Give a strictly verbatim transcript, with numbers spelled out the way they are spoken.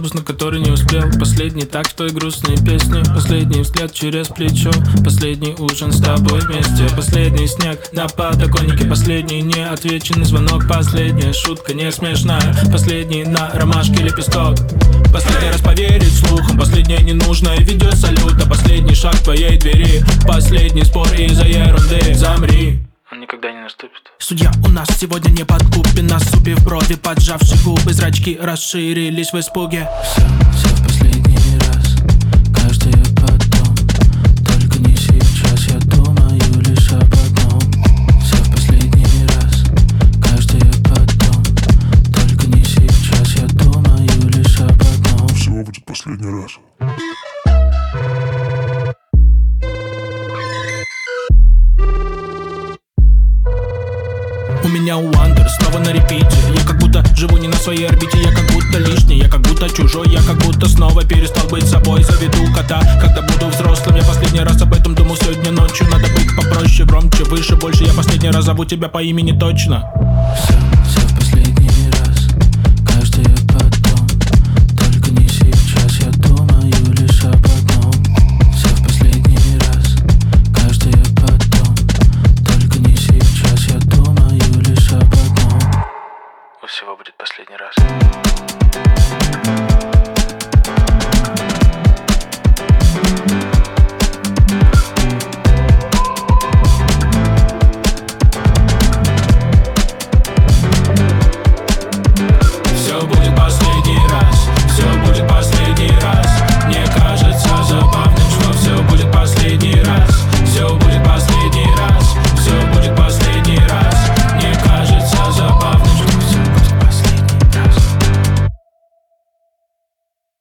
автобус, на который не успел. Последний так, что и грустные песни. Последний взгляд через плечо. Последний ужин с тобой вместе. Последний снег на подоконнике. Последний неотвеченный звонок. Последняя шутка не смешная. Последний на ромашке лепесток. Последний раз поверить слухам. Последнее ненужное видео салюта. Последний шаг к твоей двери. Последний спор из-за ерунды. Замри, он никогда не наступит. Судья у нас сегодня не подкупен. Насупив брови, поджавши губы. Зрачки расширились в испуге. Все, все в последний раз. Каждый потом. Только не сейчас, я думаю лишь об одном. Все в последний раз. Каждый потом. Только не сейчас, я думаю лишь об одном. Все будет последний раз. У меня Wonder снова на репите. Я как будто живу не на своей орбите. Я как будто лишний, я как будто чужой. Я как будто снова перестал быть собой. Заведу кота, когда буду взрослым. Я последний раз об этом думал сегодня ночью. Надо быть попроще, громче, выше, больше. Я последний раз зову тебя по имени точно. Все, все в последний раз. Каждый потом. Только не сейчас, я думаю лишь об одном. Все в последний раз. Каждый потом. Только не сейчас, я думаю лишь об одном. У всего будет последний раз.